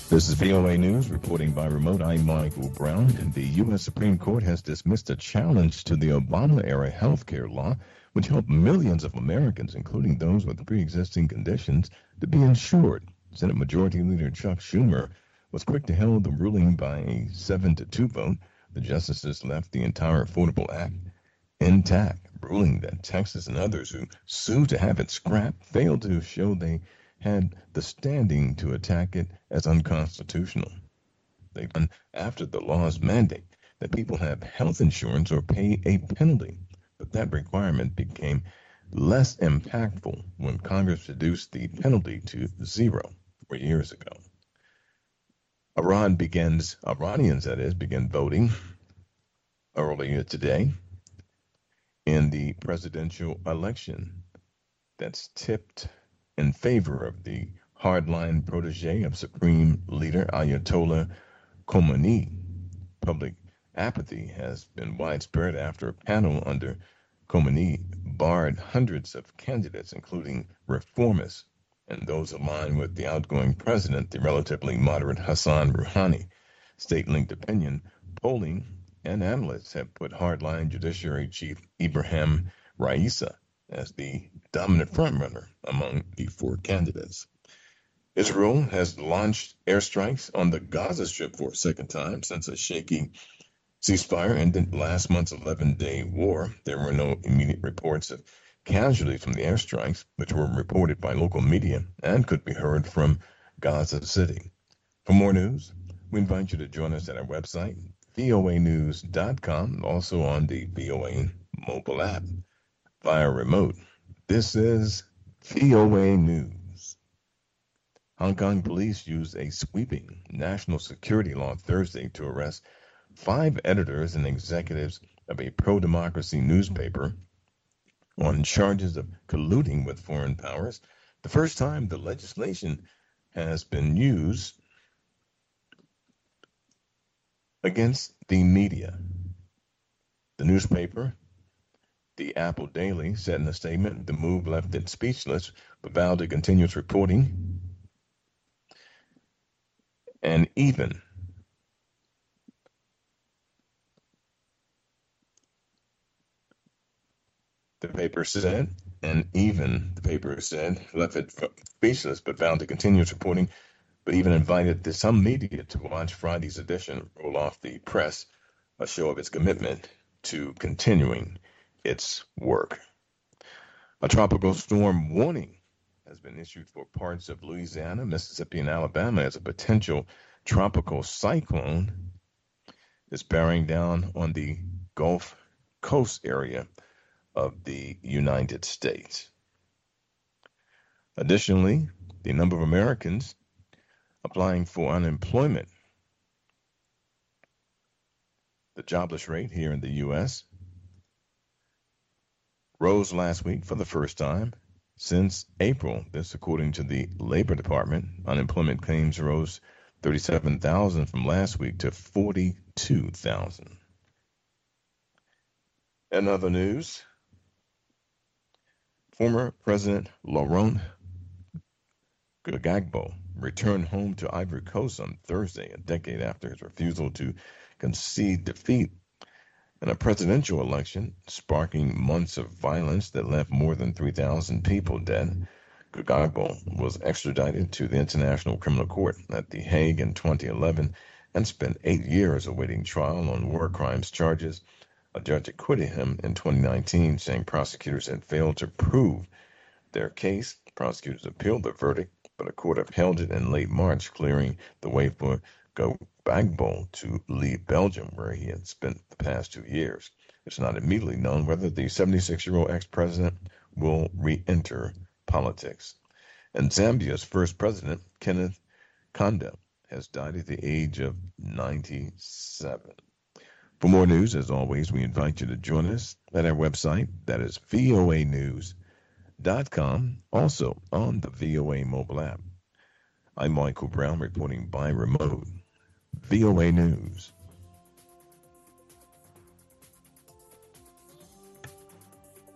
This is VOA News, reporting by remote. I'm Michael Brown. The U.S. Supreme Court has dismissed a challenge to the Obama-era health care law, which helped millions of Americans, including those with pre-existing conditions, to be insured. Senate Majority Leader Chuck Schumer was quick to hail the ruling by a 7-2 vote. The justices left the entire Affordable Act intact, ruling that Texas and others who sued to have it scrapped failed to show they had the standing to attack it as unconstitutional. They done after the law's mandate that people have health insurance or pay a penalty, but that requirement became less impactful when Congress reduced the penalty to 0 4 years ago. Iranians began voting earlier today in the presidential election that's tipped in favor of the hardline protege of Supreme Leader Ayatollah Khomeini. Public apathy has been widespread after a panel under Khomeini barred hundreds of candidates, including reformists and those aligned with the outgoing president, the relatively moderate Hassan Rouhani. State-linked opinion polling and analysts have put hardline Judiciary Chief Ibrahim Raissa as the dominant frontrunner among the 4 candidates. Israel has launched airstrikes on the Gaza Strip for a second time since a shaky ceasefire ended last month's 11-day war. There were no immediate reports of casualties from the airstrikes, which were reported by local media and could be heard from Gaza City. For more news, we invite you to join us at our website, voanews.com, also on the VOA mobile app. Via remote. This is VOA News. Hong Kong police used a sweeping national security law Thursday to arrest 5 editors and executives of a pro-democracy newspaper on charges of colluding with foreign powers. The first time the legislation has been used against the media. The newspaper, the Apple Daily, said in a statement the move left it speechless, but vowed to continue its reporting. And even the paper said, left it speechless, but vowed to continue its reporting, but even invited some media to watch Friday's edition roll off the press, a show of its commitment to continuing its work. A tropical storm warning has been issued for parts of Louisiana, Mississippi, and Alabama as a potential tropical cyclone is bearing down on the Gulf Coast area of the United States. Additionally, the number of Americans applying for unemployment, the jobless rate here in the U.S., rose last week for the first time since April. This according to the Labor Department. Unemployment claims rose 37,000 from last week to 42,000. In other news, former President Laurent Gbagbo returned home to Ivory Coast on Thursday, a decade after his refusal to concede defeat in a presidential election, sparking months of violence that left more than 3,000 people dead. Gbagbo was extradited to the International Criminal Court at The Hague in 2011 and spent 8 years awaiting trial on war crimes charges. A judge acquitted him in 2019, saying prosecutors had failed to prove their case. Prosecutors appealed the verdict, but a court upheld it in late March, clearing the way for Gbagbo to leave Belgium, where he had spent the past 2 years. It's not immediately known whether the 76-year-old ex-president will re-enter politics. And Zambia's first president, Kenneth Kaunda, has died at the age of 97. For more news, as always, we invite you to join us at our website, that is voanews.com, also on the VOA mobile app. I'm Michael Brown, reporting by remote. VOA News.